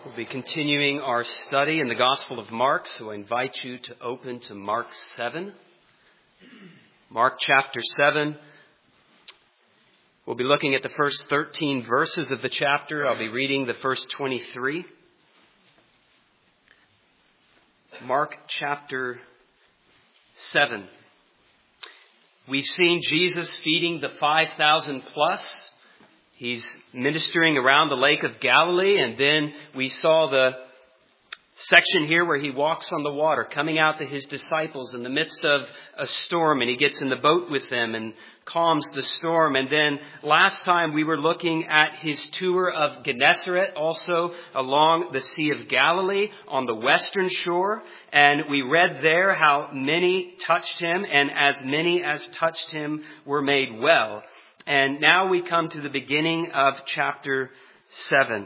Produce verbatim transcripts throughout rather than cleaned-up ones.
We'll be continuing our study in the Gospel of Mark, so I invite you to open to Mark seven. Mark chapter seven. We'll be looking at the first thirteen verses of the chapter. I'll be reading the first twenty-three. Mark chapter seven. We've seen Jesus feeding the five thousand plus. He's ministering around the Lake of Galilee, and then we saw the section here where he walks on the water, coming out to his disciples in the midst of a storm, and he gets in the boat with them and calms the storm. And then last time we were looking at his tour of Gennesaret, also along the Sea of Galilee on the western shore, and we read there how many touched him, and as many as touched him were made well. And now we come to the beginning of chapter seven.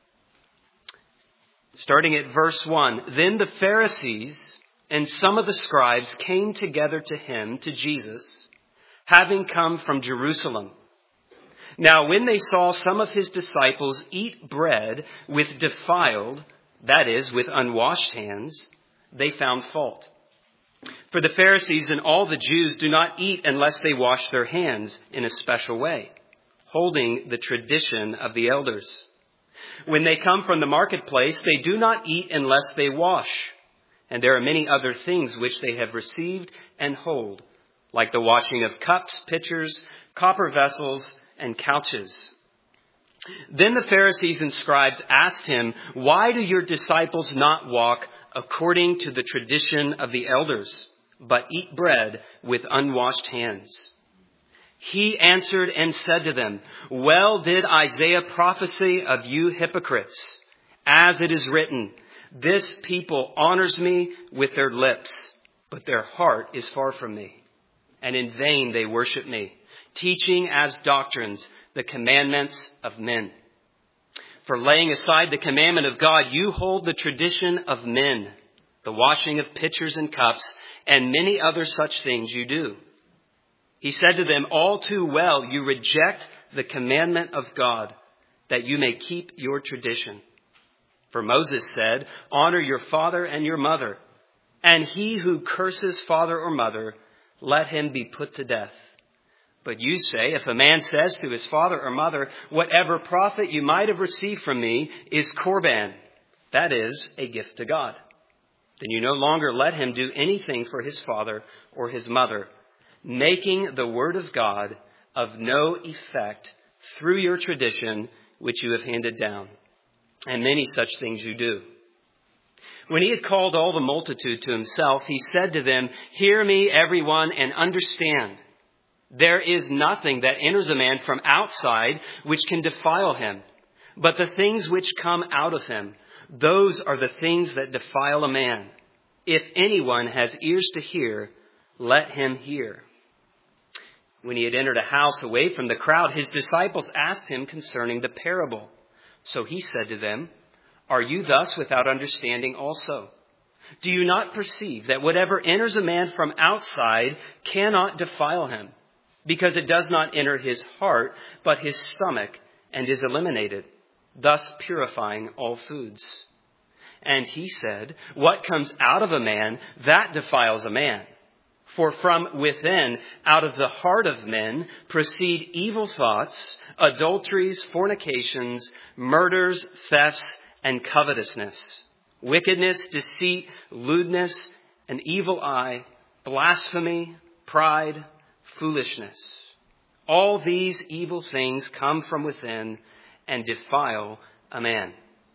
Starting at verse one. Then the Pharisees and some of the scribes came together to him, to Jesus, having come from Jerusalem. Now when they saw some of his disciples eat bread with defiled, that is, with unwashed hands, they found fault. For the Pharisees and all the Jews do not eat unless they wash their hands in a special way, holding the tradition of the elders. When they come from the marketplace, they do not eat unless they wash. And there are many other things which they have received and hold, like the washing of cups, pitchers, copper vessels, and couches. Then the Pharisees and scribes asked him, "Why do your disciples not walk according to the tradition of the elders, but eat bread with unwashed hands?" He answered and said to them, "Well did Isaiah prophesy of you hypocrites, as it is written, 'This people honors me with their lips, but their heart is far from me. And in vain they worship me, teaching as doctrines the commandments of men. For laying aside the commandment of God, you hold the tradition of men, the washing of pitchers and cups, and many other such things you do.' He said to them, 'All too well you reject the commandment of God, that you may keep your tradition. For Moses said, honor your father and your mother, and he who curses father or mother, let him be put to death. But you say, if a man says to his father or mother, whatever profit you might have received from me is korban, that is, a gift to God, then you no longer let him do anything for his father or his mother, making the word of God of no effect through your tradition which you have handed down. And many such things you do.' When he had called all the multitude to himself, he said to them, 'Hear me, everyone, and understand. There is nothing that enters a man from outside which can defile him, but the things which come out of him, those are the things that defile a man. If anyone has ears to hear, let him hear.' When he had entered a house away from the crowd, his disciples asked him concerning the parable. So he said to them, 'Are you thus without understanding also? Do you not perceive that whatever enters a man from outside cannot defile him, because it does not enter his heart, but his stomach, and is eliminated, thus purifying all foods? And he said, what comes out of a man, that defiles a man. For from within, out of the heart of men, proceed evil thoughts, adulteries, fornications, murders, thefts, and covetousness, wickedness, deceit, lewdness, an evil eye, blasphemy, pride, foolishness. All these evil things come from within and defile a man.'"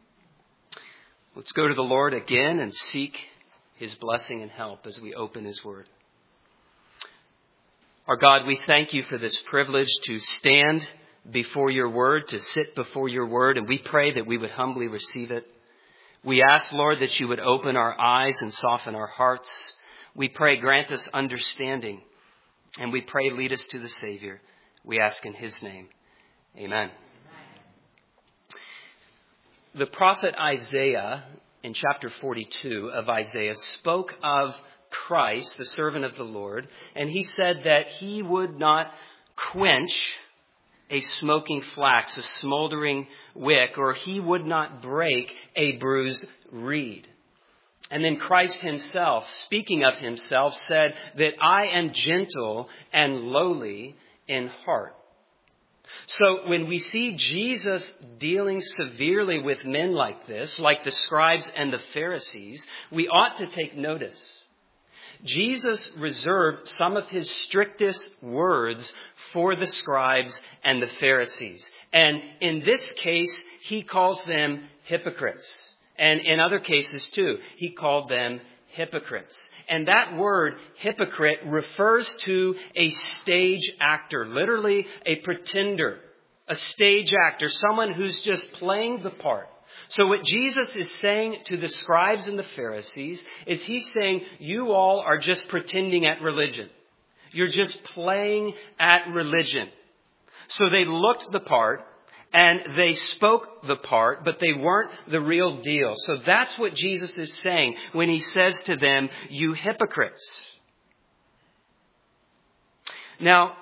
Let's go to the Lord again and seek his blessing and help as we open his word. Our God, we thank you for this privilege to stand before your word, to sit before your word, and we pray that we would humbly receive it. We ask, Lord, that you would open our eyes and soften our hearts. We pray, grant us understanding. And we pray, lead us to the Savior. We ask in his name. Amen. The prophet Isaiah, in chapter forty-two of Isaiah, spoke of Christ, the servant of the Lord, and he said that he would not quench a smoking flax, a smoldering wick, or he would not break a bruised reed. And then Christ himself, speaking of himself, said that I am gentle and lowly in heart. So when we see Jesus dealing severely with men like this, like the scribes and the Pharisees, we ought to take notice. Jesus reserved some of his strictest words for the scribes and the Pharisees. And in this case, he calls them hypocrites. And in other cases too, he called them hypocrites. And that word hypocrite refers to a stage actor, literally a pretender, a stage actor, someone who's just playing the part. So what Jesus is saying to the scribes and the Pharisees is he's saying, you all are just pretending at religion. You're just playing at religion. So they looked the part and they spoke the part, but they weren't the real deal. So that's what Jesus is saying when he says to them, you hypocrites. Now,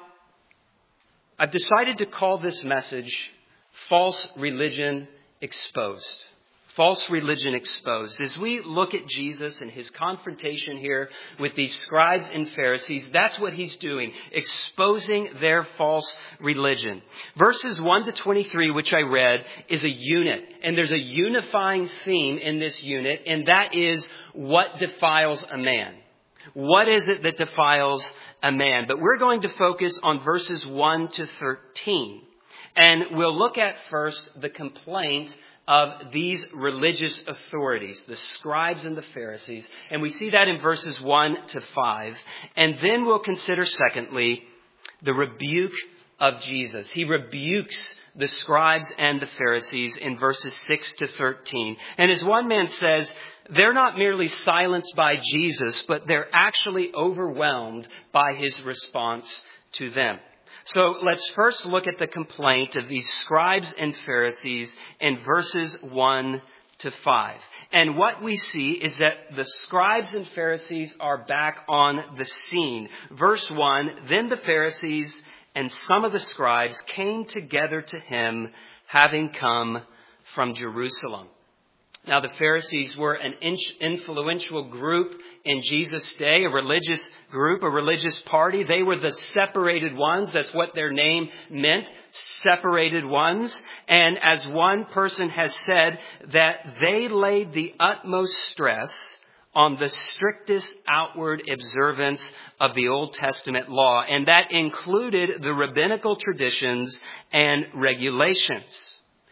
I've decided to call this message False Religion Exposed. False religion exposed. As we look at Jesus and his confrontation here with these scribes and Pharisees, that's what he's doing, exposing their false religion. Verses one to twenty-three, which I read, is a unit. And there's a unifying theme in this unit, and that is what defiles a man. What is it that defiles a man? But we're going to focus on verses one to thirteen. And we'll look at first the complaint of these religious authorities, the scribes and the Pharisees. And we see that in verses one to five. And then we'll consider, secondly, the rebuke of Jesus. He rebukes the scribes and the Pharisees in verses six to thirteen. And as one man says, they're not merely silenced by Jesus, but they're actually overwhelmed by his response to them. So let's first look at the complaint of these scribes and Pharisees in verses one to five. And what we see is that the scribes and Pharisees are back on the scene. Verse one, then the Pharisees and some of the scribes came together to him, having come from Jerusalem. Now, the Pharisees were an influential group in Jesus' day, a religious group, a religious party. They were the separated ones. That's what their name meant, separated ones. And as one person has said, that they laid the utmost stress on the strictest outward observance of the Old Testament law. And that included the rabbinical traditions and regulations.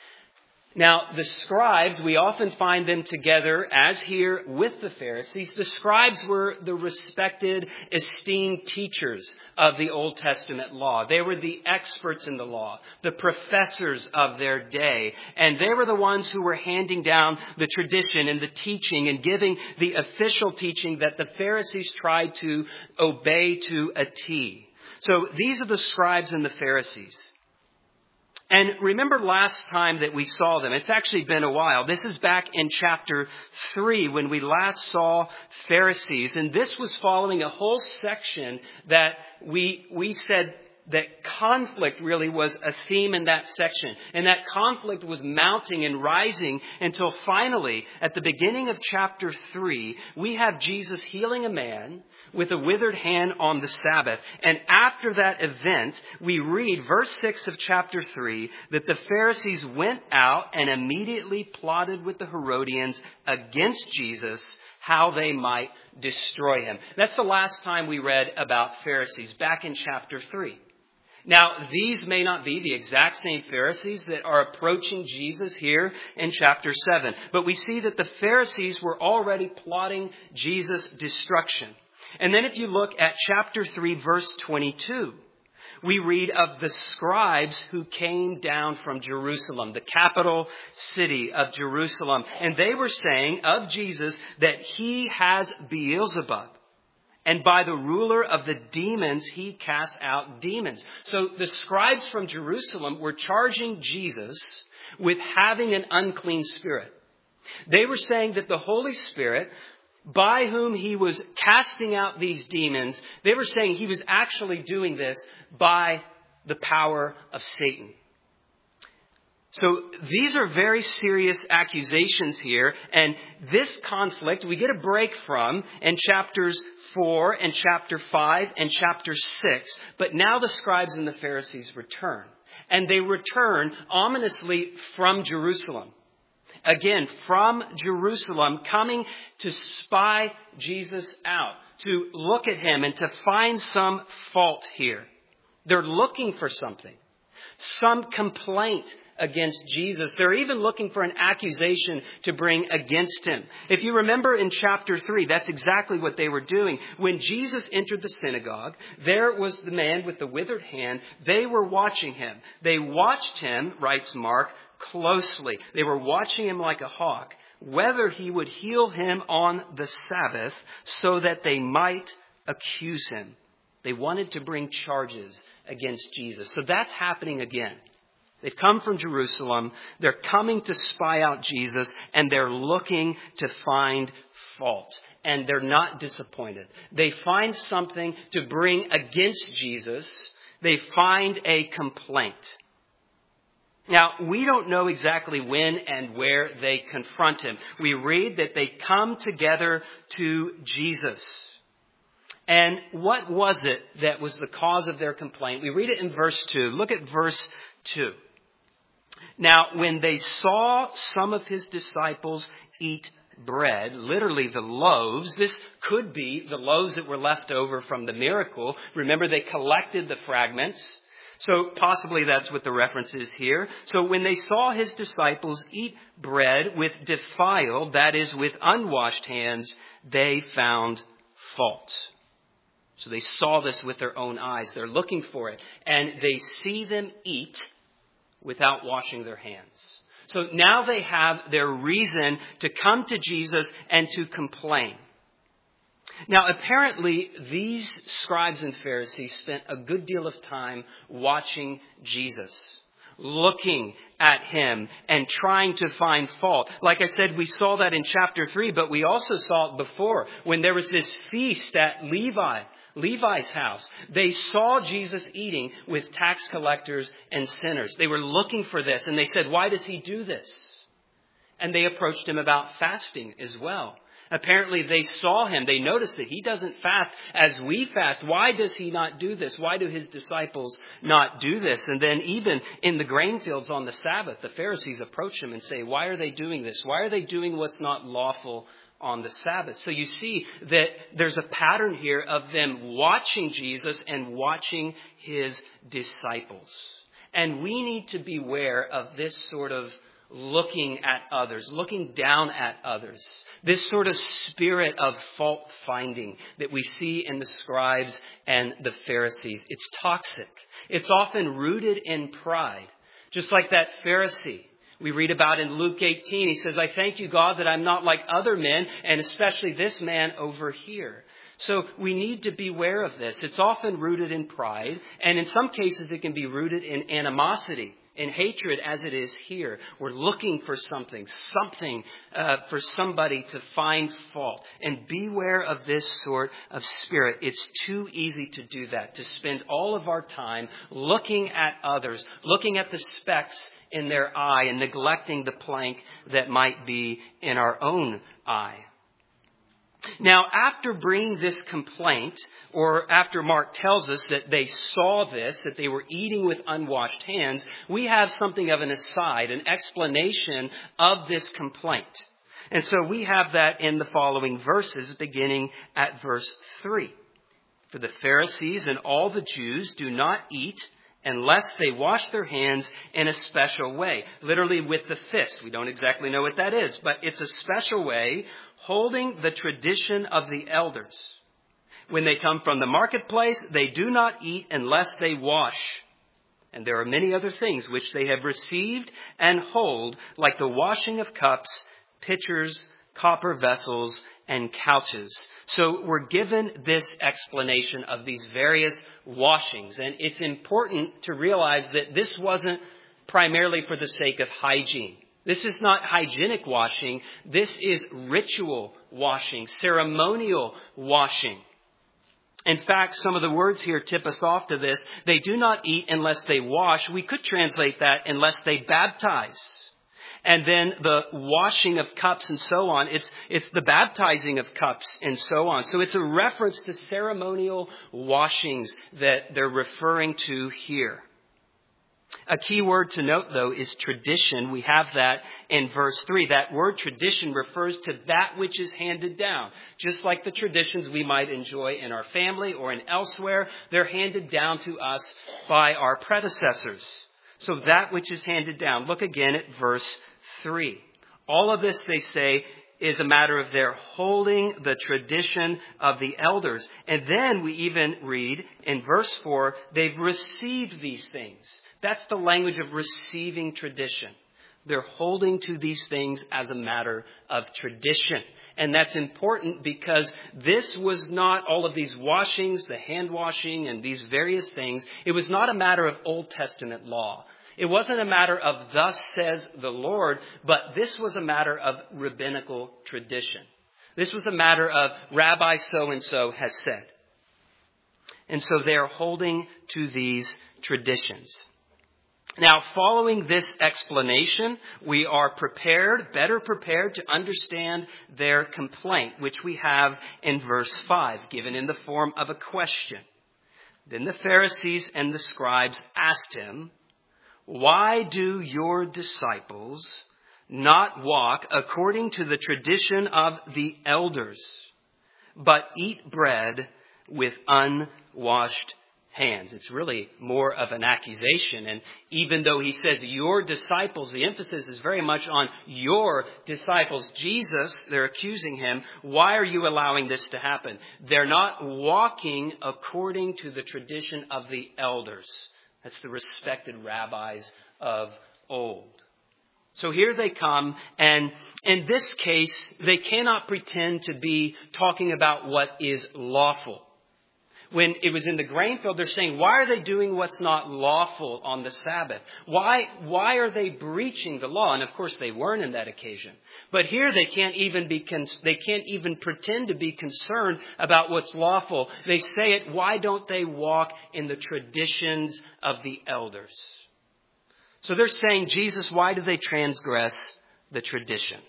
Now, the scribes, we often find them together, as here with the Pharisees. The scribes were the respected, esteemed teachers of the Old Testament law. They were the experts in the law, the professors of their day. And they were the ones who were handing down the tradition and the teaching and giving the official teaching that the Pharisees tried to obey to a T. So these are the scribes and the Pharisees. And remember last time that we saw them, it's actually been a while. This is back in chapter three when we last saw Pharisees. And this was following a whole section that we, we said that conflict really was a theme in that section. And that conflict was mounting and rising until finally, at the beginning of chapter three, we have Jesus healing a man with a withered hand on the Sabbath. And after that event, we read verse six of chapter three, that the Pharisees went out and immediately plotted with the Herodians against Jesus, how they might destroy him. That's the last time we read about Pharisees, back in chapter three. Now, these may not be the exact same Pharisees that are approaching Jesus here in chapter seven. But we see that the Pharisees were already plotting Jesus' destruction. And then if you look at chapter three, verse twenty-two, we read of the scribes who came down from Jerusalem, the capital city of Jerusalem. And they were saying of Jesus that he has Beelzebub. And by the ruler of the demons, he casts out demons. So the scribes from Jerusalem were charging Jesus with having an unclean spirit. They were saying that the Holy Spirit, by whom he was casting out these demons, they were saying he was actually doing this by the power of Satan. So these are very serious accusations here. And this conflict we get a break from in chapters four and chapter five and chapter six. But now the scribes and the Pharisees return. And they return ominously from Jerusalem. Again, from Jerusalem, coming to spy Jesus out, to look at him and to find some fault here. They're looking for something, some complaint against Jesus. They're even looking for an accusation to bring against him. If you remember in chapter three, that's exactly what they were doing. When Jesus entered the synagogue, there was the man with the withered hand. They were watching him. They watched him, writes Mark, closely. They were watching him like a hawk, whether he would heal him on the Sabbath so that they might accuse him. They wanted to bring charges against Jesus. So that's happening again. They've come from Jerusalem. They're coming to spy out Jesus, and they're looking to find fault. And they're not disappointed. They find something to bring against Jesus. They find a complaint. Now, we don't know exactly when and where they confront him. We read that they come together to Jesus. And what was it that was the cause of their complaint? We read it in verse two. Look at verse two. Now, when they saw some of his disciples eat bread, literally the loaves, this could be the loaves that were left over from the miracle. Remember, they collected the fragments. So possibly that's what the reference is here. So when they saw his disciples eat bread with defiled, that is, with unwashed hands, they found fault. So they saw this with their own eyes. They're looking for it. And they see them eat without washing their hands. So now they have their reason to come to Jesus and to complain. Now, apparently, these scribes and Pharisees spent a good deal of time watching Jesus, looking at him and trying to find fault. Like I said, we saw that in chapter three, but we also saw it before when there was this feast at Levi, Levi's house. They saw Jesus eating with tax collectors and sinners. They were looking for this, and they said, "Why does he do this?" And they approached him about fasting as well. Apparently they saw him. They noticed that he doesn't fast as we fast. Why does he not do this? Why do his disciples not do this? And then even in the grain fields on the Sabbath, the Pharisees approach him and say, "Why are they doing this? Why are they doing what's not lawful on the Sabbath?" So you see that there's a pattern here of them watching Jesus and watching his disciples. And we need to beware of this sort of looking at others, looking down at others. This sort of spirit of fault finding that we see in the scribes and the Pharisees. It's toxic. It's often rooted in pride. Just like that Pharisee we read about in Luke eighteen. He says, "I thank you, God, that I'm not like other men, and especially this man over here." So we need to beware of this. It's often rooted in pride, and in some cases it can be rooted in animosity, in hatred, as it is here. We're looking for something, something uh, for somebody to find fault. And beware of this sort of spirit. It's too easy to do that, to spend all of our time looking at others, looking at the specks in their eye and neglecting the plank that might be in our own eye. Now, after bringing this complaint, or after Mark tells us that they saw this, that they were eating with unwashed hands, we have something of an aside, an explanation of this complaint. And so we have that in the following verses, beginning at verse three. "For the Pharisees and all the Jews do not eat unless they wash their hands in a special way." Literally with the fist. We don't exactly know what that is, but it's a special way, holding the tradition of the elders. When they come from the marketplace, they do not eat unless they wash. And there are many other things which they have received and hold, like the washing of cups, pitchers, copper vessels, and couches. So we're given this explanation of these various washings. And it's important to realize that this wasn't primarily for the sake of hygiene. This is not hygienic washing. This is ritual washing, ceremonial washing. In fact, some of the words here tip us off to this. They do not eat unless they wash. We could translate that unless they baptize. And then the washing of cups and so on. It's, it's the baptizing of cups and so on. So it's a reference to ceremonial washings that they're referring to here. A key word to note, though, is tradition. We have that in verse three. That word tradition refers to that which is handed down. Just like the traditions we might enjoy in our family or in elsewhere, they're handed down to us by our predecessors. So that which is handed down. Look again at verse three. All of this, they say, is a matter of their holding the tradition of the elders. And then we even read in verse four, they've received these things. That's the language of receiving tradition. They're holding to these things as a matter of tradition. And that's important because this was not all of these washings, the hand washing and these various things. It was not a matter of Old Testament law. It wasn't a matter of thus says the Lord, but this was a matter of rabbinical tradition. This was a matter of Rabbi so-and-so has said. And so they're holding to these traditions. Now, following this explanation, we are prepared, better prepared to understand their complaint, which we have in verse five, given in the form of a question. Then the Pharisees and the scribes asked him, "Why do your disciples not walk according to the tradition of the elders, but eat bread with unwashed hands?" It's really more of an accusation. And even though he says your disciples, the emphasis is very much on your disciples. Jesus, they're accusing him. Why are you allowing this to happen? They're not walking according to the tradition of the elders. That's the respected rabbis of old. So here they come, and in this case, they cannot pretend to be talking about what is lawful. When it was in the grain field, they're saying, why are they doing what's not lawful on the Sabbath? Why, why are they breaching the law? And of course, they weren't in that occasion. But here they can't even be, they can't even pretend to be concerned about what's lawful. They say it, why don't they walk in the traditions of the elders? So they're saying, Jesus, why do they transgress the tradition?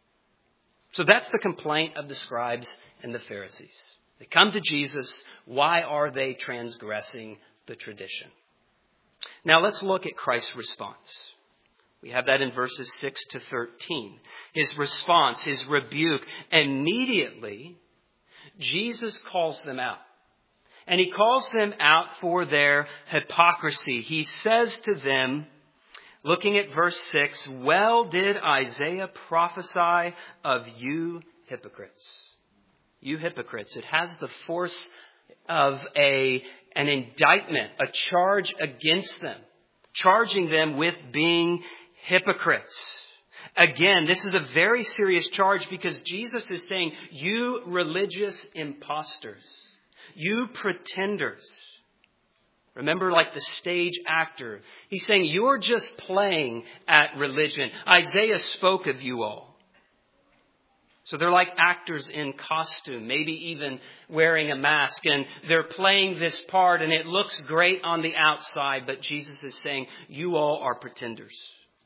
So that's the complaint of the scribes and the Pharisees. They come to Jesus. Why are they transgressing the tradition? Now let's look at Christ's response. We have that in verses six to thirteen. His response, his rebuke. Immediately, Jesus calls them out. And he calls them out for their hypocrisy. He says to them, looking at verse six, "Well did Isaiah prophesy of you hypocrites." You hypocrites. It has the force of a, an indictment, a charge against them, charging them with being hypocrites. Again, this is a very serious charge because Jesus is saying, you religious imposters, you pretenders. Remember, like the stage actor, he's saying, you're just playing at religion. Isaiah spoke of you all. So they're like actors in costume, maybe even wearing a mask, and they're playing this part, and it looks great on the outside, but Jesus is saying, you all are pretenders.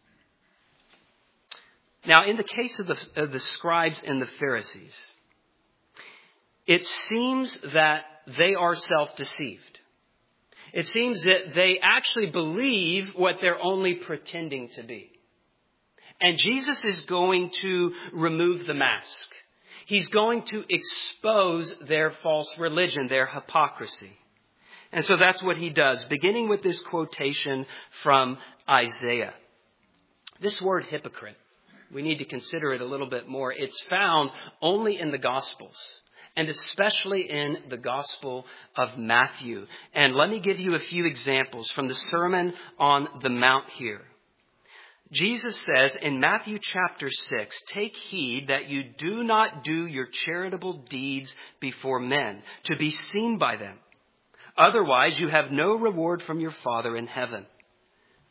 Now, in the case of the, of the scribes and the Pharisees, it seems that they are self-deceived. It seems that they actually believe what they're only pretending to be. And Jesus is going to remove the mask. He's going to expose their false religion, their hypocrisy. And so that's what he does, beginning with this quotation from Isaiah. This word hypocrite, we need to consider it a little bit more. It's found only in the Gospels, and especially in the Gospel of Matthew. And let me give you a few examples from the Sermon on the Mount here. Jesus says in Matthew chapter six, "Take heed that you do not do your charitable deeds before men, to be seen by them. Otherwise, you have no reward from your Father in heaven.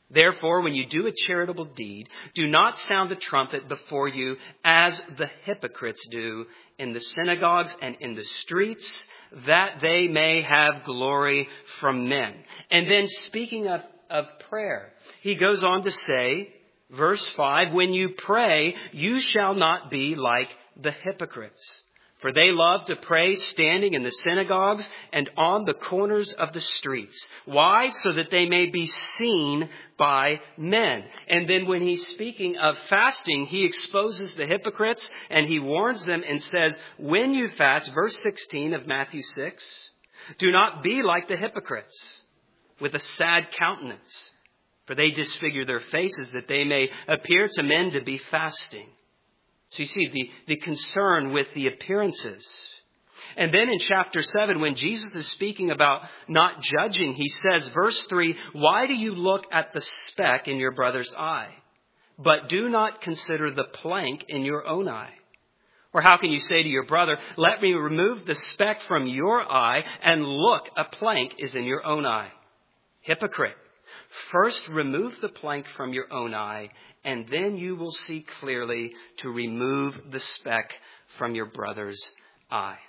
Therefore, when you do a charitable deed, do not sound the trumpet before you as the hypocrites do in the synagogues and in the streets, that they may have glory from men. And then speaking of, of prayer, he goes on to say, verse five, when you pray, you shall not be like the hypocrites. For they love to pray standing in the synagogues and on the corners of the streets. Why? So that they may be seen by men. And then when he's speaking of fasting, he exposes the hypocrites and he warns them and says, when you fast, verse sixteen of Matthew six, do not be like the hypocrites with a sad countenance, for they disfigure their faces that they may appear to men to be fasting. So you see the, the concern with the appearances. And then in chapter seven, when Jesus is speaking about not judging, he says, verse three, why do you look at the speck in your brother's eye, but do not consider the plank in your own eye? Or how can you say to your brother, let me remove the speck from your eye, and look, a plank is in your own eye? Hypocrite. First, remove the plank from your own eye, and then you will see clearly to remove the speck from your brother's eye.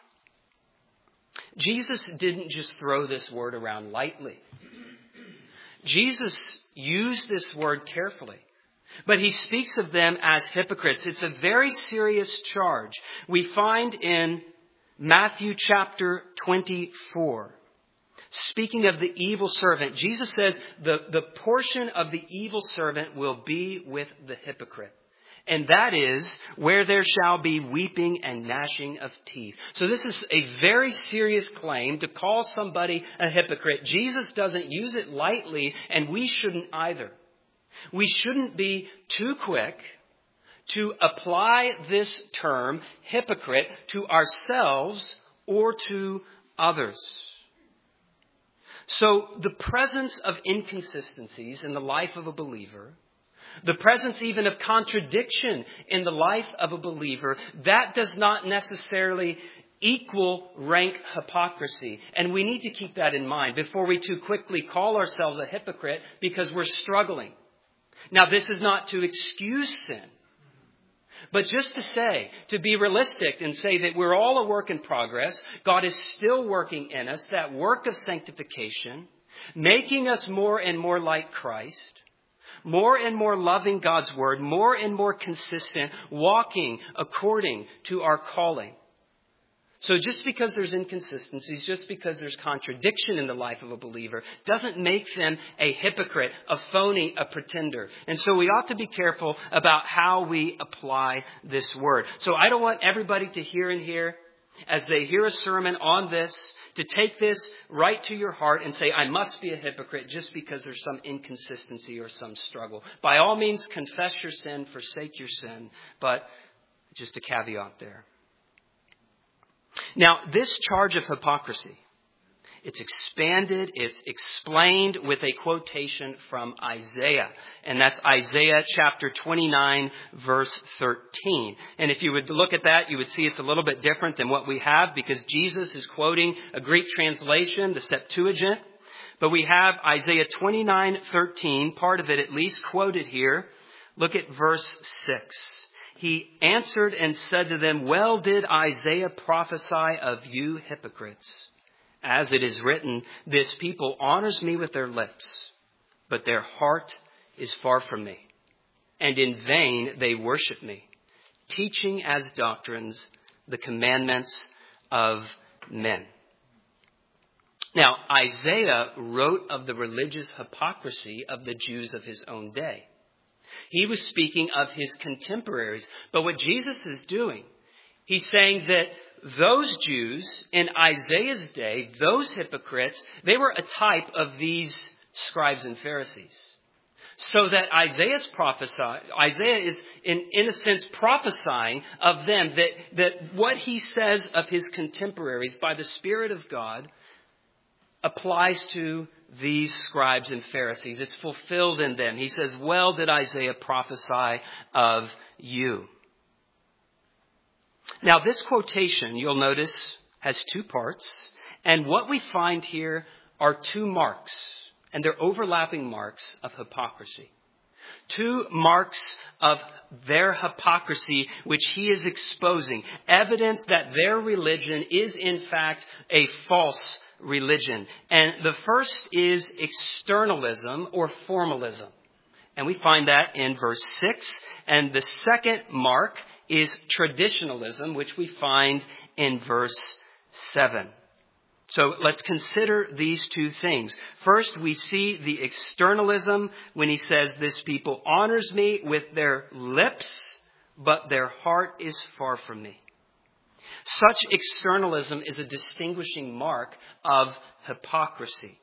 Jesus didn't just throw this word around lightly. Jesus used this word carefully, but he speaks of them as hypocrites. It's a very serious charge. We find in Matthew chapter twenty-four. Speaking of the evil servant, Jesus says the, the portion of the evil servant will be with the hypocrite. And that is where there shall be weeping and gnashing of teeth. So this is a very serious claim to call somebody a hypocrite. Jesus doesn't use it lightly, and we shouldn't either. We shouldn't be too quick to apply this term, hypocrite, to ourselves or to others. So the presence of inconsistencies in the life of a believer, the presence even of contradiction in the life of a believer, that does not necessarily equal rank hypocrisy. And we need to keep that in mind before we too quickly call ourselves a hypocrite because we're struggling. Now, this is not to excuse sin, but just to say, to be realistic and say that we're all a work in progress. God is still working in us, that work of sanctification, making us more and more like Christ, more and more loving God's word, more and more consistent, walking according to our calling. So just because there's inconsistencies, just because there's contradiction in the life of a believer, doesn't make them a hypocrite, a phony, a pretender. And so we ought to be careful about how we apply this word. So I don't want everybody to hear in here, as they hear a sermon on this, to take this right to your heart and say, I must be a hypocrite just because there's some inconsistency or some struggle. By all means, confess your sin, forsake your sin, but just a caveat there. Now, this charge of hypocrisy, it's expanded, it's explained with a quotation from Isaiah. And that's Isaiah chapter twenty-nine, verse thirteen. And if you would look at that, you would see it's a little bit different than what we have because Jesus is quoting a Greek translation, the Septuagint. But we have Isaiah twenty-nine, thirteen, part of it at least quoted here. Look at verse six. He answered and said to them, well did Isaiah prophesy of you hypocrites. As it is written, this people honors me with their lips, but their heart is far from me. And in vain they worship me, teaching as doctrines the commandments of men. Now, Isaiah wrote of the religious hypocrisy of the Jews of his own day. He was speaking of his contemporaries. But what Jesus is doing, he's saying that those Jews in Isaiah's day, those hypocrites, they were a type of these scribes and Pharisees. So that Isaiah's prophesy, Isaiah is in, in a sense prophesying of them that, that what he says of his contemporaries by the Spirit of God applies to these scribes and Pharisees. It's fulfilled in them. He says, well did Isaiah prophesy of you. Now this quotation, you'll notice, has two parts. And what we find here are two marks And they're overlapping marks of hypocrisy. Two marks of their hypocrisy, which he is exposing. Evidence that their religion is in fact a false religion. And the first is externalism or formalism. And we find that in verse six. And the second mark is traditionalism, which we find in verse seven. So let's consider these two things. First, we see the externalism when he says this people honors me with their lips, but their heart is far from me. Such externalism is a distinguishing mark of hypocrisy.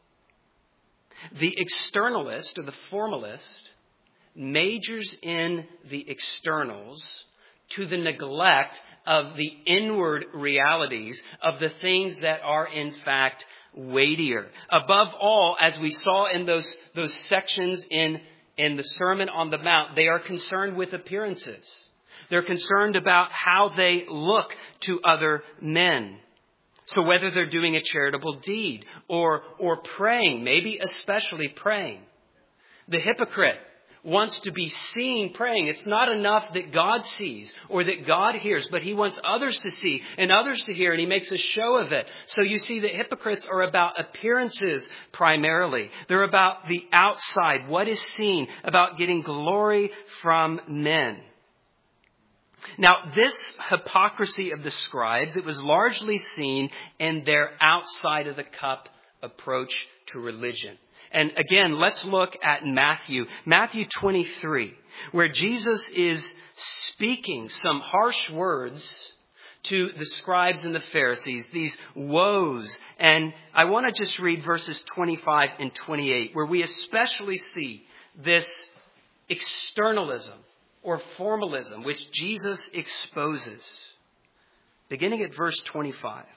The externalist or the formalist majors in the externals to the neglect of the inward realities of the things that are in fact weightier. Above all, as we saw in those, those sections in, in the Sermon on the Mount, they are concerned with appearances. They're concerned about how they look to other men. So whether they're doing a charitable deed or, or praying, maybe especially praying. The hypocrite wants to be seen praying. It's not enough that God sees or that God hears, but he wants others to see and others to hear, and he makes a show of it. So you see that hypocrites are about appearances primarily. They're about the outside, what is seen, about getting glory from men. Now, this hypocrisy of the scribes, it was largely seen in their outside of the cup approach to religion. And again, let's look at Matthew, Matthew twenty-three, where Jesus is speaking some harsh words to the scribes and the Pharisees, these woes. And I want to just read verses twenty-five and twenty-eight, where we especially see this externalism or formalism, which Jesus exposes. Beginning at verse twenty-five.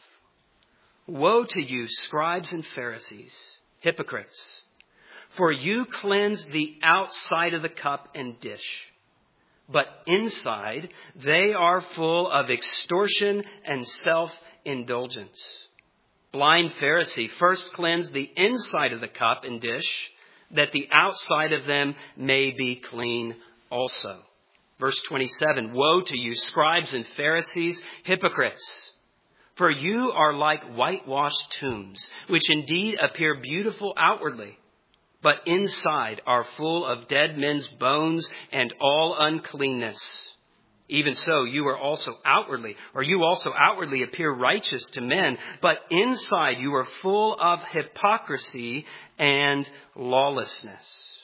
Woe to you, scribes and Pharisees, hypocrites! For you cleanse the outside of the cup and dish, but inside they are full of extortion and self-indulgence. Blind Pharisee, first cleanse the inside of the cup and dish, that the outside of them may be clean also. Verse twenty-seven, woe to you, scribes and Pharisees, hypocrites! For you are like whitewashed tombs, which indeed appear beautiful outwardly, but inside are full of dead men's bones and all uncleanness. Even so, you are also outwardly, or you also outwardly appear righteous to men, but inside you are full of hypocrisy and lawlessness.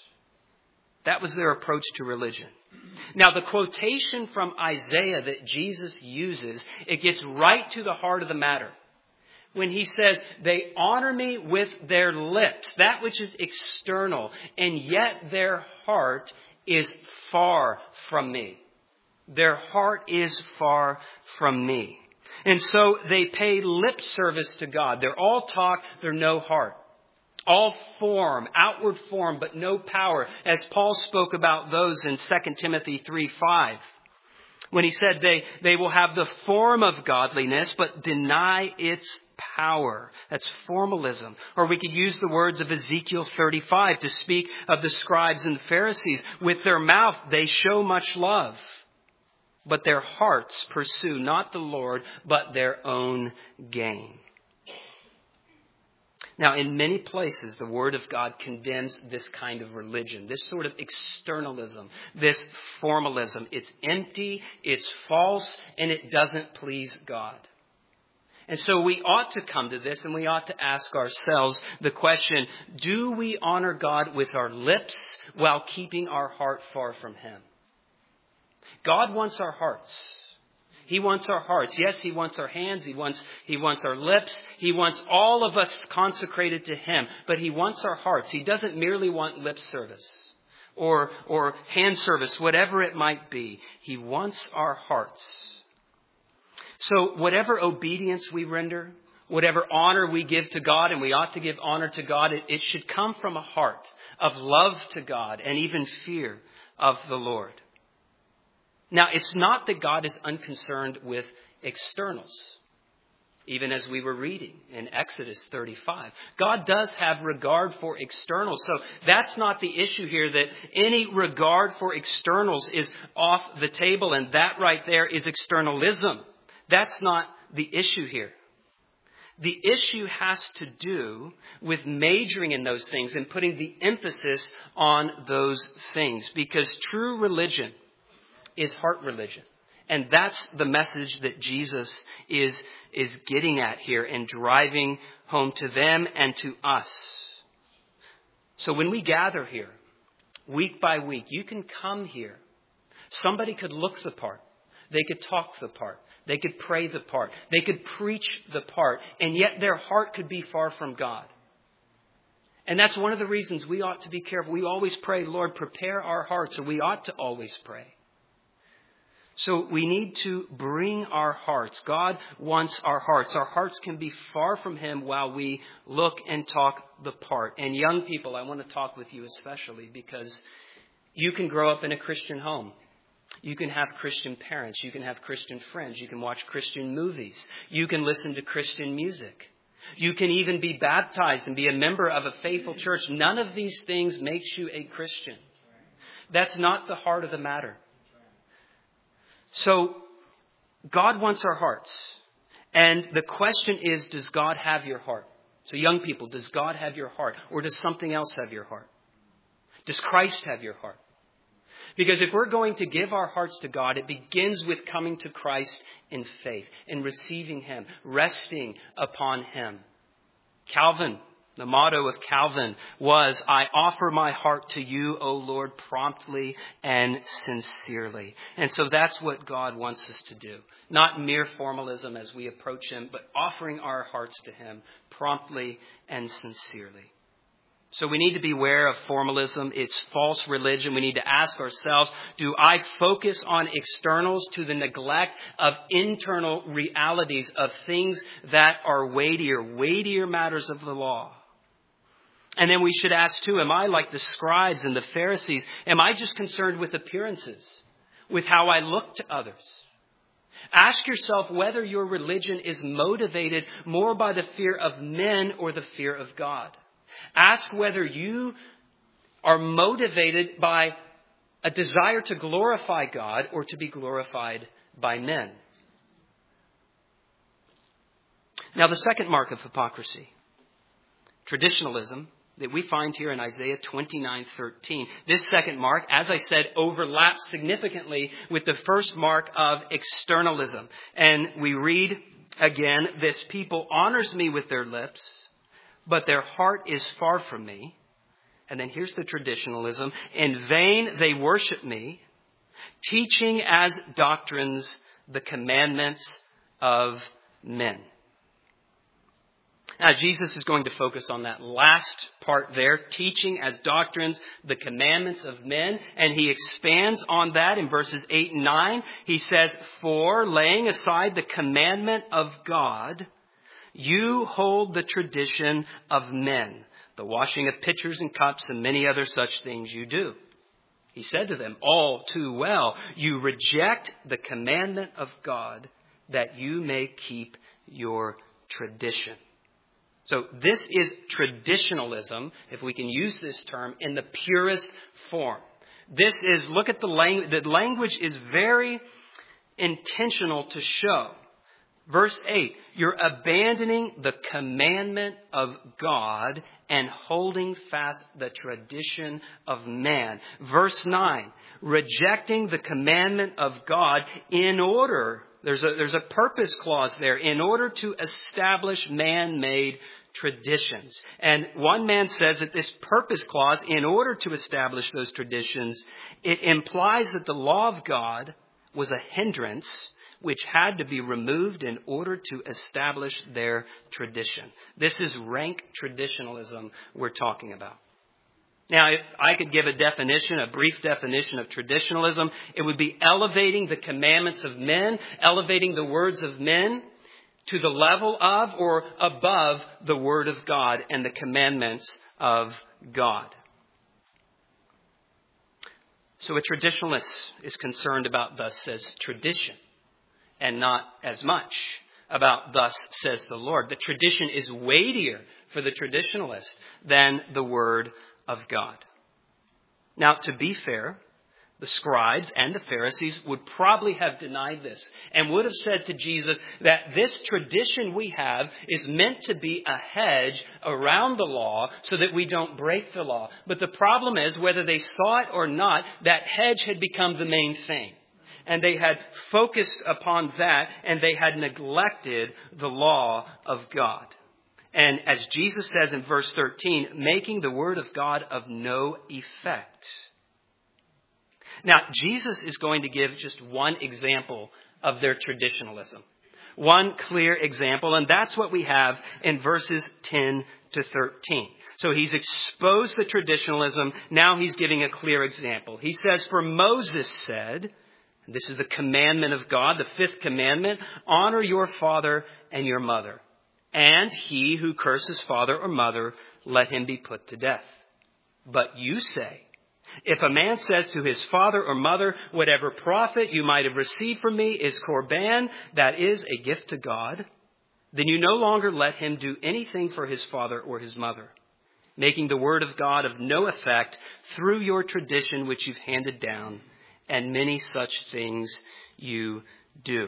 That was their approach to religion. Now, the quotation from Isaiah that Jesus uses, it gets right to the heart of the matter. When he says, they honor me with their lips, that which is external, and yet their heart is far from me. Their heart is far from me. And so they pay lip service to God. They're all talk, they're no heart. All form, outward form, but no power, as Paul spoke about those in Second Timothy three five. When he said they, they will have the form of godliness, but deny its power. That's formalism. Or we could use the words of Ezekiel thirty-five to speak of the scribes and the Pharisees. With their mouth, they show much love, but their hearts pursue not the Lord, but their own gain. Now, in many places, the Word of God condemns this kind of religion, this sort of externalism, this formalism. It's empty, it's false, and it doesn't please God. And so we ought to come to this and we ought to ask ourselves the question, do we honor God with our lips while keeping our heart far from Him? God wants our hearts. He wants our hearts. Yes, He wants our hands. He wants, He wants our lips. He wants all of us consecrated to Him. But He wants our hearts. He doesn't merely want lip service or, or hand service, whatever it might be. He wants our hearts. So whatever obedience we render, whatever honor we give to God, and we ought to give honor to God, it, it should come from a heart of love to God and even fear of the Lord. Now, it's not that God is unconcerned with externals. even as we were reading in Exodus thirty-five. God does have regard for externals. So that's not the issue here, that any regard for externals is off the table, and that right there is externalism. That's not the issue here. The issue has to do with majoring in those things and putting the emphasis on those things, because true religion is heart religion. And that's the message that Jesus is, is getting at here and driving home to them and to us. So when we gather here, week by week, you can come here. Somebody could look the part. They could talk the part. They could pray the part. They could preach the part. And yet their heart could be far from God. And that's one of the reasons we ought to be careful. We always pray, Lord, prepare our hearts. And we ought to always pray. So we need to bring our hearts. God wants our hearts. Our hearts can be far from Him while we look and talk the part. And young people, I want to talk with you especially, because you can grow up in a Christian home. You can have Christian parents. You can have Christian friends. You can watch Christian movies. You can listen to Christian music. You can even be baptized and be a member of a faithful church. None of these things makes you a Christian. That's not the heart of the matter. So God wants our hearts. And the question is, does God have your heart? So young people, does God have your heart? Or does something else have your heart? Does Christ have your heart? Because if we're going to give our hearts to God, it begins with coming to Christ in faith, in receiving Him, resting upon Him. Calvin, the motto of Calvin was, I offer my heart to you, O Lord, promptly and sincerely. And so that's what God wants us to do. Not mere formalism as we approach Him, but offering our hearts to Him promptly and sincerely. So we need to beware of formalism. It's false religion. We need to ask ourselves, do I focus on externals to the neglect of internal realities, of things that are weightier, weightier matters of the law? And then we should ask too, am I like the scribes and the Pharisees? Am I just concerned with appearances, with how I look to others? Ask yourself whether your religion is motivated more by the fear of men or the fear of God. Ask whether you are motivated by a desire to glorify God or to be glorified by men. Now, the second mark of hypocrisy, traditionalism, that we find here in Isaiah twenty-nine thirteen. This second mark, as I said, overlaps significantly with the first mark of externalism. And we read again, this people honors me with their lips, but their heart is far from me. And then here's the traditionalism. In vain they worship me, teaching as doctrines the commandments of men. Now, Jesus is going to focus on that last part there, teaching as doctrines the commandments of men. And he expands on that in verses eight and nine. He says, for laying aside the commandment of God, you hold the tradition of men, the washing of pitchers and cups and many other such things you do. He said to them, all too well, you reject the commandment of God that you may keep your tradition. So this is traditionalism, if we can use this term, in the purest form. This is, look at the language, the language is very intentional to show. Verse eight, you're abandoning the commandment of God and holding fast the tradition of man. Verse nine, rejecting the commandment of God in order, there's a, there's a purpose clause there, in order to establish man-made traditions. And one man says that this purpose clause, in order to establish those traditions, it implies that the law of God was a hindrance which had to be removed in order to establish their tradition. This is rank traditionalism we're talking about. Now, if I could give a definition, a brief definition of traditionalism, it would be elevating the commandments of men, elevating the words of men to the level of or above the Word of God and the commandments of God. So a traditionalist is concerned about, thus says, tradition and not as much about thus says the Lord. The tradition is weightier for the traditionalist than the word of God. Now, to be fair, the scribes and the Pharisees would probably have denied this and would have said to Jesus that this tradition we have is meant to be a hedge around the law so that we don't break the law. But the problem is, whether they saw it or not, that hedge had become the main thing. And they had focused upon that, and they had neglected the law of God. And as Jesus says in verse thirteen, making the word of God of no effect. Now, Jesus is going to give just one example of their traditionalism. One clear example, and that's what we have in verses ten to thirteen. So he's exposed the traditionalism. Now he's giving a clear example. He says, for Moses said, this is the commandment of God, the fifth commandment, honor your father and your mother. And he who curses father or mother, let him be put to death. But you say, if a man says to his father or mother, whatever profit you might have received from me is korban, that is a gift to God, then you no longer let him do anything for his father or his mother, making the word of God of no effect through your tradition which you've handed down, and many such things you do.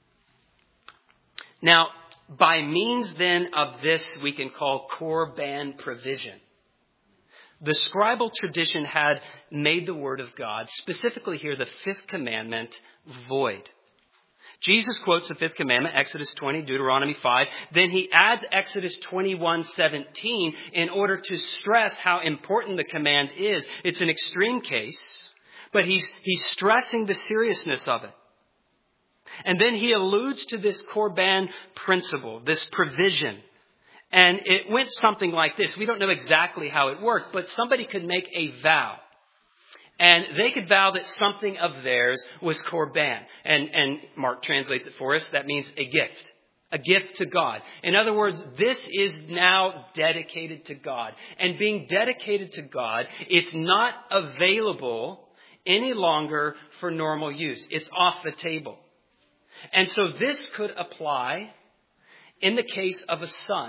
Now, by means then of this we can call korban provision, the scribal tradition had made the word of God, specifically here the fifth commandment, void. Jesus quotes the fifth commandment, Exodus twenty, Deuteronomy five. Then he adds Exodus twenty-one seventeen in order to stress how important the command is. It's an extreme case, but he's, he's stressing the seriousness of it. And then he alludes to this korban principle, this provision. And it went something like this. We don't know exactly how it worked, but somebody could make a vow. And they could vow that something of theirs was korban. And, and Mark translates it for us. That means a gift. A gift to God. In other words, this is now dedicated to God. And being dedicated to God, it's not available any longer for normal use. It's off the table. And so this could apply in the case of a son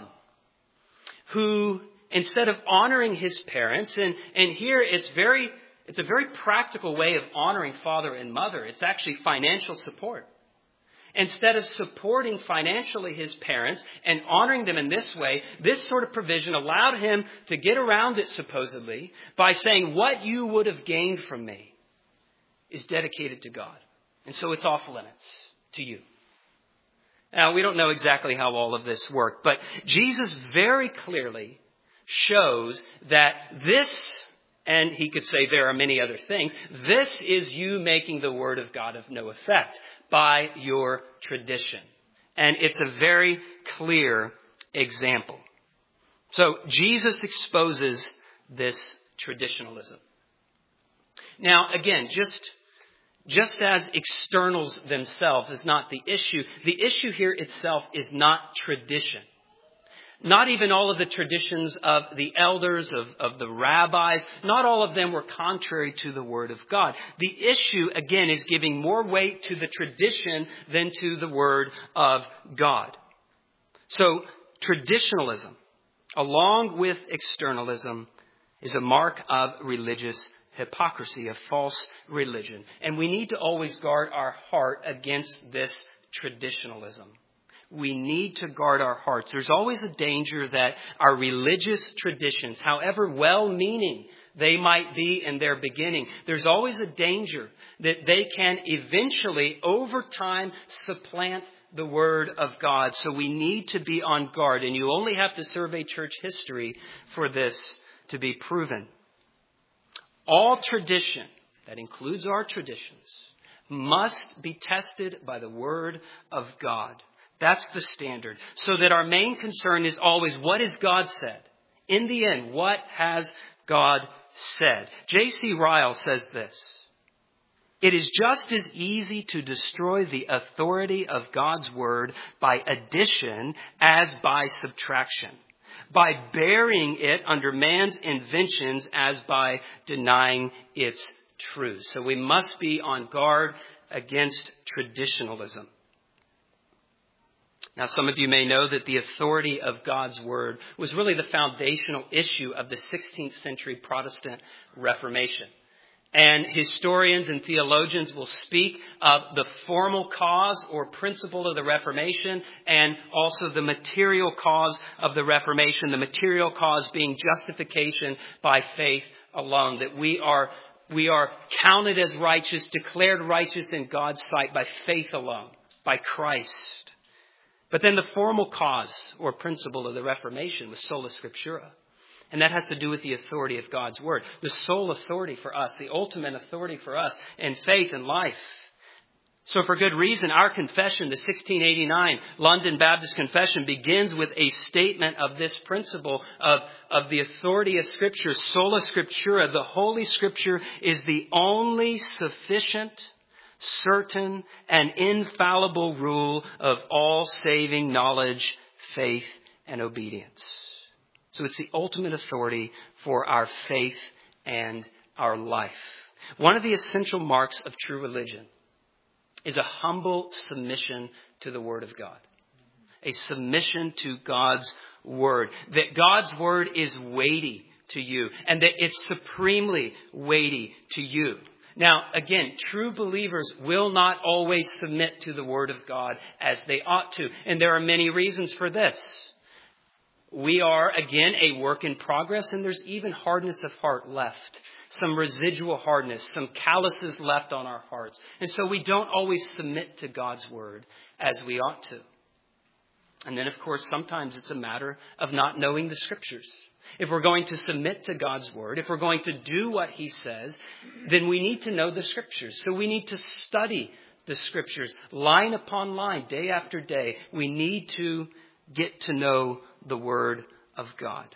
who, instead of honoring his parents, and, and here it's very, it's a very practical way of honoring father and mother. It's actually financial support. Instead of supporting financially his parents and honoring them in this way, this sort of provision allowed him to get around it supposedly by saying, what you would have gained from me is dedicated to God. And so it's off limits to you. Now, we don't know exactly how all of this worked, but Jesus very clearly shows that this, and he could say there are many other things, this is you making the word of God of no effect by your tradition. And it's a very clear example. So Jesus exposes this traditionalism. Now, again, just Just as externals themselves is not the issue, the issue here itself is not tradition. Not even all of the traditions of the elders, of, of the rabbis, not all of them were contrary to the word of God. The issue, again, is giving more weight to the tradition than to the word of God. So traditionalism, along with externalism, is a mark of religious hypocrisy, of false religion. And we need to always guard our heart against this traditionalism. We need to guard our hearts. There's always a danger that our religious traditions, however well-meaning they might be in their beginning, there's always a danger that they can eventually, over time, supplant the word of God. So we need to be on guard. And you only have to survey church history for this to be proven. All tradition, that includes our traditions, must be tested by the word of God. That's the standard. So that our main concern is always, what has God said? In the end, what has God said? J C Ryle says this: it is just as easy to destroy the authority of God's word by addition as by subtraction, by burying it under man's inventions as by denying its truth. So we must be on guard against traditionalism. Now, some of you may know that the authority of God's Word was really the foundational issue of the sixteenth century Protestant Reformation. And historians and theologians will speak of the formal cause or principle of the Reformation and also the material cause of the Reformation, the material cause being justification by faith alone, that we are we are counted as righteous, declared righteous in God's sight by faith alone, by Christ. But then the formal cause or principle of the Reformation was sola scriptura. And that has to do with the authority of God's Word. The sole authority for us, the ultimate authority for us in faith and life. So for good reason, our confession, the sixteen eighty-nine London Baptist Confession, begins with a statement of this principle of, of the authority of Scripture, sola scriptura. The Holy Scripture is the only sufficient, certain, and infallible rule of all saving knowledge, faith, and obedience. So it's the ultimate authority for our faith and our life. One of the essential marks of true religion is a humble submission to the Word of God. A submission to God's Word. That God's Word is weighty to you and that it's supremely weighty to you. Now, again, true believers will not always submit to the Word of God as they ought to. And there are many reasons for this. We are, again, a work in progress, and there's even hardness of heart left. Some residual hardness, some calluses left on our hearts. And so we don't always submit to God's Word as we ought to. And then, of course, sometimes it's a matter of not knowing the Scriptures. If we're going to submit to God's Word, if we're going to do what He says, then we need to know the Scriptures. So we need to study the Scriptures line upon line, day after day. We need to get to know the Word of God.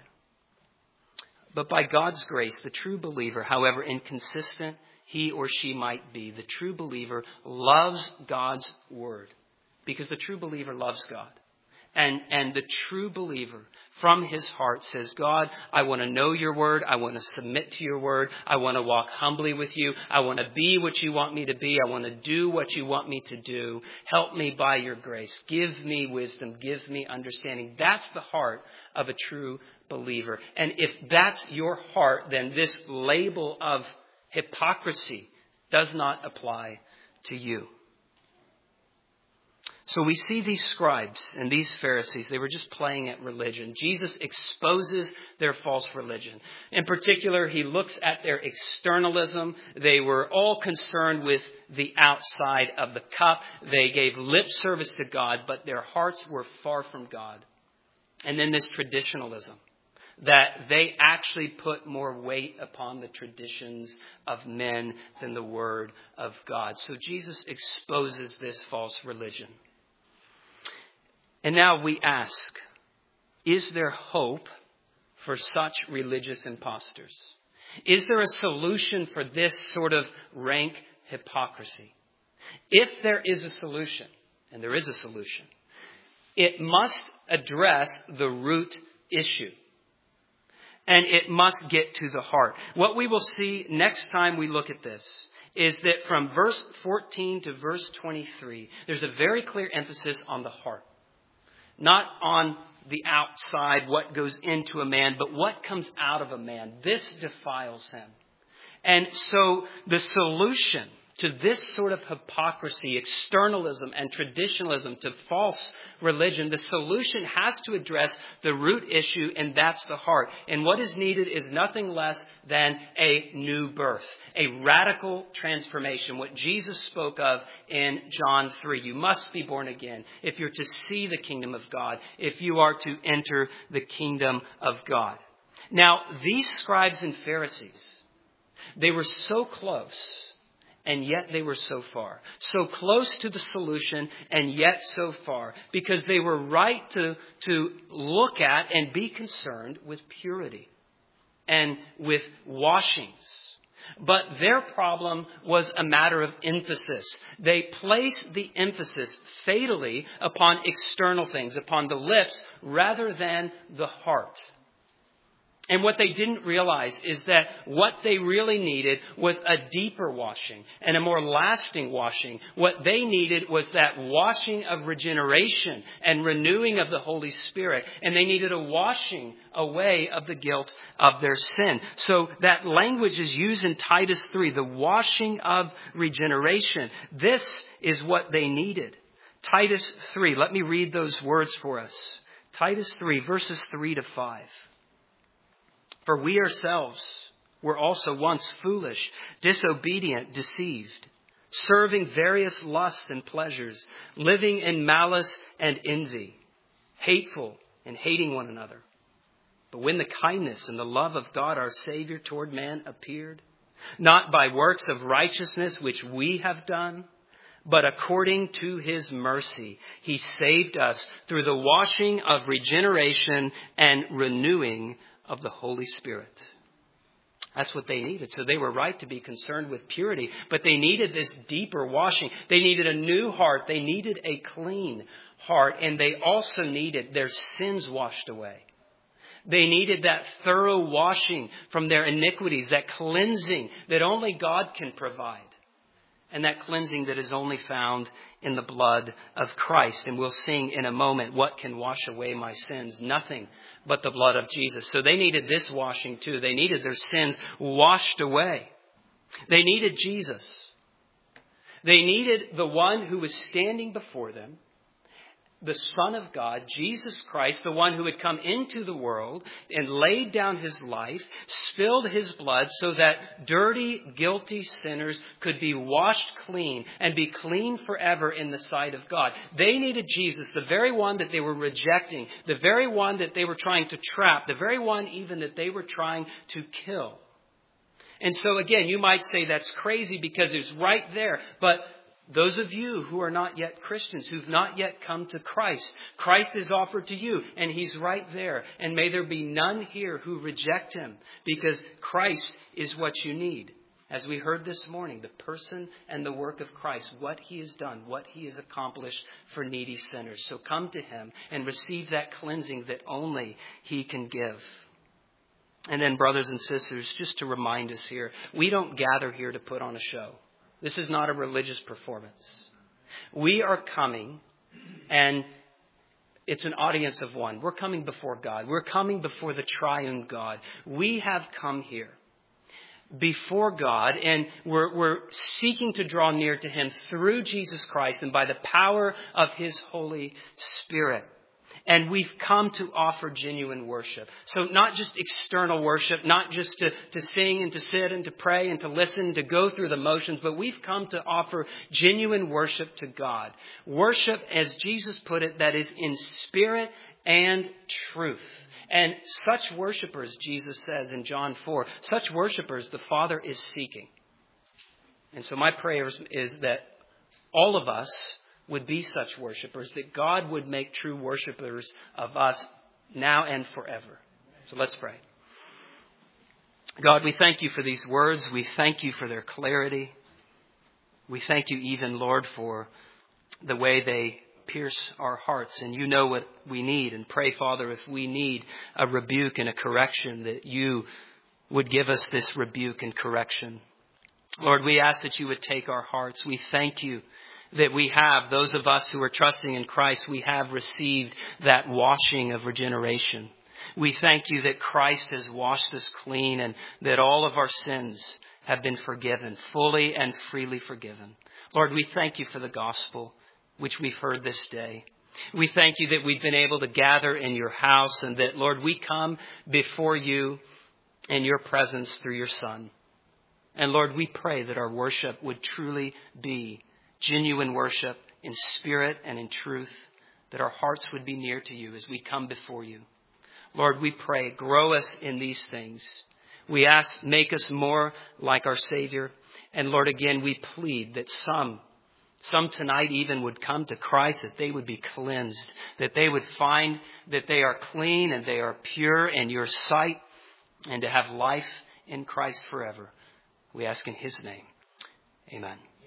But by God's grace, the true believer, however inconsistent he or she might be, the true believer loves God's Word because the true believer loves God. And, and the true believer from his heart says, God, I want to know your Word. I want to submit to your Word. I want to walk humbly with you. I want to be what you want me to be. I want to do what you want me to do. Help me by your grace. Give me wisdom. Give me understanding. That's the heart of a true believer. And if that's your heart, then this label of hypocrisy does not apply to you. So we see these scribes and these Pharisees, they were just playing at religion. Jesus exposes their false religion. In particular, he looks at their externalism. They were all concerned with the outside of the cup. They gave lip service to God, but their hearts were far from God. And then this traditionalism, that they actually put more weight upon the traditions of men than the Word of God. So Jesus exposes this false religion. And now we ask, is there hope for such religious imposters? Is there a solution for this sort of rank hypocrisy? If there is a solution, and there is a solution, it must address the root issue. And it must get to the heart. What we will see next time we look at this is that from verse fourteen to verse twenty-three, there's a very clear emphasis on the heart. Not on the outside, what goes into a man, but what comes out of a man. This defiles him. And so the solution to this sort of hypocrisy, externalism and traditionalism, to false religion, the solution has to address the root issue, and that's the heart. And what is needed is nothing less than a new birth, a radical transformation, what Jesus spoke of in John three. You must be born again if you're to see the kingdom of God, if you are to enter the kingdom of God. Now, these scribes and Pharisees, they were so close, and yet they were so far. So close to the solution, and yet so far. Because they were right to, to look at and be concerned with purity and with washings. But their problem was a matter of emphasis. They placed the emphasis fatally upon external things, upon the lips, rather than the heart. And what they didn't realize is that what they really needed was a deeper washing and a more lasting washing. What they needed was that washing of regeneration and renewing of the Holy Spirit. And they needed a washing away of the guilt of their sin. So that language is used in Titus three, the washing of regeneration. This is what they needed. Titus three, let me read those words for us. Titus three, verses three to five. For we ourselves were also once foolish, disobedient, deceived, serving various lusts and pleasures, living in malice and envy, hateful and hating one another. But when the kindness and the love of God our Savior toward man appeared, not by works of righteousness which we have done, but according to his mercy, he saved us through the washing of regeneration and renewing of the Holy Spirit. That's what they needed. So they were right to be concerned with purity, but they needed this deeper washing. They needed a new heart. They needed a clean heart, and they also needed their sins washed away. They needed that thorough washing from their iniquities, that cleansing that only God can provide. And that cleansing that is only found in the blood of Christ. And we'll sing in a moment, what can wash away my sins? Nothing but the blood of Jesus. So they needed this washing too. They needed their sins washed away. They needed Jesus. They needed the one who was standing before them, the Son of God, Jesus Christ, the one who had come into the world and laid down his life, spilled his blood so that dirty, guilty sinners could be washed clean and be clean forever in the sight of God. They needed Jesus, the very one that they were rejecting, the very one that they were trying to trap, the very one even that they were trying to kill. And so again, you might say that's crazy because it's right there, but those of you who are not yet Christians, who've not yet come to Christ, Christ is offered to you and he's right there. And may there be none here who reject him, because Christ is what you need. As we heard this morning, the person and the work of Christ, what he has done, what he has accomplished for needy sinners. So come to him and receive that cleansing that only he can give. And then, brothers and sisters, just to remind us here, we don't gather here to put on a show. This is not a religious performance. We are coming, and it's an audience of one. We're coming before God. We're coming before the triune God. We have come here before God, and we're, we're seeking to draw near to him through Jesus Christ and by the power of his Holy Spirit. And we've come to offer genuine worship. So not just external worship, not just to, to sing and to sit and to pray and to listen, to go through the motions, but we've come to offer genuine worship to God. Worship, as Jesus put it, that is in spirit and truth. And such worshipers, Jesus says in John four, such worshipers the Father is seeking. And so my prayer is that all of us would be such worshipers, that God would make true worshipers of us now and forever. So let's pray. God, we thank you for these words. We thank you for their clarity. We thank you even, Lord, for the way they pierce our hearts. And you know what we need. And pray, Father, if we need a rebuke and a correction, that you would give us this rebuke and correction. Lord, we ask that you would take our hearts. We thank you that we have, those of us who are trusting in Christ, we have received that washing of regeneration. We thank you that Christ has washed us clean and that all of our sins have been forgiven, fully and freely forgiven. Lord, we thank you for the gospel, which we've heard this day. We thank you that we've been able to gather in your house and that, Lord, we come before you in your presence through your Son. And Lord, we pray that our worship would truly be genuine worship in spirit and in truth, that our hearts would be near to you as we come before you. Lord, we pray, grow us in these things. We ask, make us more like our Savior. And Lord, again, we plead that some, some tonight even would come to Christ, that they would be cleansed, that they would find that they are clean and they are pure in your sight, and to have life in Christ forever. We ask in his name. Amen.